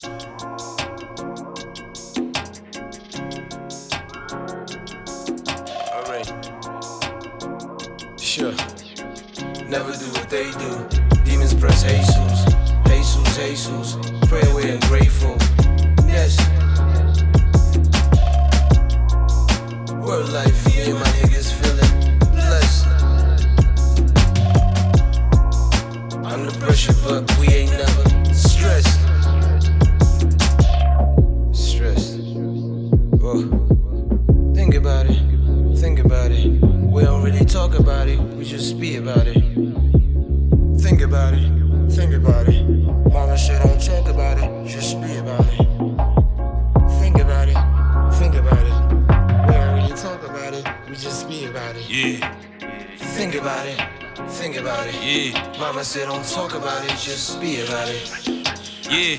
Alright. Sure. Never do what they do. Demons press Jesus. Jesus, Jesus. Pray we're grateful. Yes. World life, me and my niggas feeling blessed. Under pressure, but we ain't never stressed. Stressed. Whoa. Think about it. Think about it. We don't really talk about it. We just be about it. Think about it. Think about it. Mama said don't talk about it. Just be about it. Think about it. Think about it. We don't really talk about it. We just be about it. Yeah. Think about it. Think about it. Yeah. Mama said don't talk about it. Just be about it. Yeah.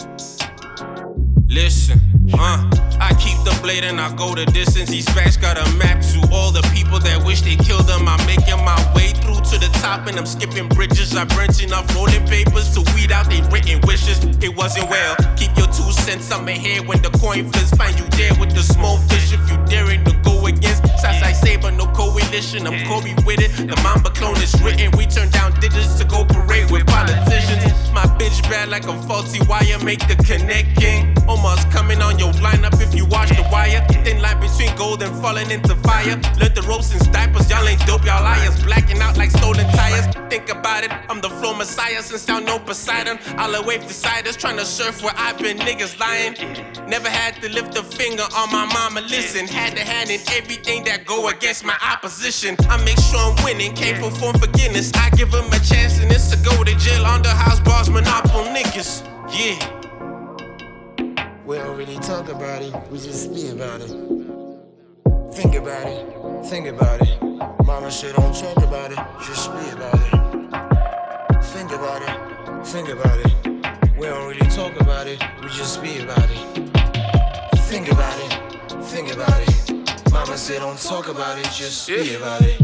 Listen, I keep the blade and I go the distance. These facts got a map to all the people that wish they killed them. I'm making my way through to the top and I'm skipping bridges. I burnt enough rolling papers to weed out they written wishes. It wasn't well. Keep your 2 cents on my head when the coin flips. Find you there with the small fish if you daring to go against Southside Saber, no coalition. I'm Kobe with it. The Mamba clone is written. We turn down digits to go parade with politicians. My bitch bad like a faulty wire. Make the connecting. Almost coming on your lineup if you watch the wire. Thin line between gold and falling into fire. Learned the ropes and diapers. Y'all ain't dope, y'all liars. Blacking out like stolen tires. Think about it, I'm the flow messiah since y'all know Poseidon. I'll wave the siders trying to surf where I've been, niggas lying. Never had to lift a finger on my mama, listen. Had to hand in everything that go against my opposition. I make sure I'm winning, can't perform forgiveness. I give them a chance and it's to go to jail under house bars, monopoly niggas. Yeah. We don't really talk about it, we just be about it. Think about it, think about it. Mama said don't talk about it, just be about it. Think about it, think about it. We don't really talk about it, we just be about it. Think about it, think about it. Mama said don't talk about it, just be about it.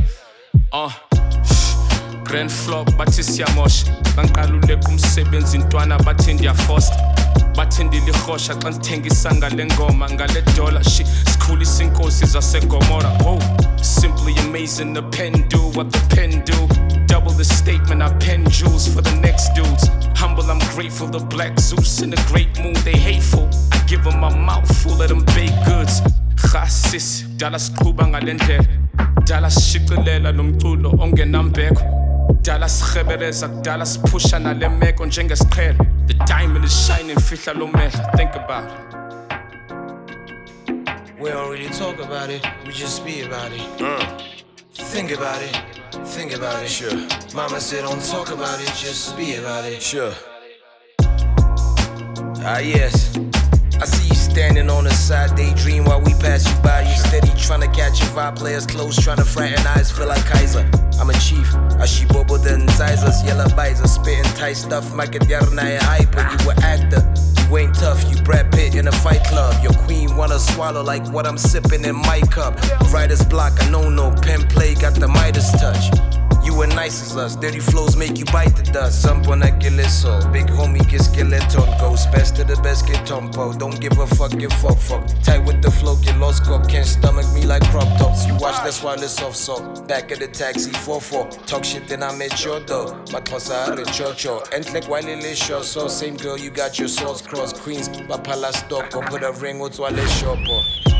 Grand flop bathi siyamosh bangiqaluleka umsebenzi intwana bathi ndiyafosta bathi ndilihosha xa ngithengisa ngale ngoma ngale dollar shit sikhulisa inkosi zaseGomora. Whoa, simply amazing. The pen do what the pen do. Double the statement, I pen jewels for the next dudes. Humble, I'm grateful. The black Zeus in a great mood. They hateful, I give them a mouthful of them baked goods. Khasis dala siqhuba ngale ndlela dala sishicilela nomculo ongenambeko dala sihebeleza kudala siphusha nale meko njengesiqhelo. The diamond is shining, fihla lo mehla. Think about it. We don't really talk about it, we just be about it. Think about it, think about it. Sure. Mama said don't talk about it, just be about it. Sure. Yes. I see you standing on the side, daydream while we pass you by. You steady trying to catch your vibe, players close, trying to fraternize, feel like Kaiser. I'm a chief, Ashibobo den Zizers, yellow bizer, spitting tight stuff, Mike and Yarnaya hyper. You an actor, you ain't tough, you Brad Pitt in a fight club. Your queen wanna swallow like what I'm sipping in my cup. Writer's block, I know no pen play, got the Midas touch. You were nice as us, dirty flows make you bite the dust. Sampo na so big homie get skeleton. Goes best to the best get tompo. Don't give a fuck, give fuck. Tight with the flow, get lost cup. Can't stomach me like crop tops. You watch, that's why it's off so. Back at the taxi 4-4. Talk shit then I'm at your door. My closa are chocho. And like while it show. So same girl, you got your swords crossed. Queens, Bapala stock. Go put a ring with Wale Shopo.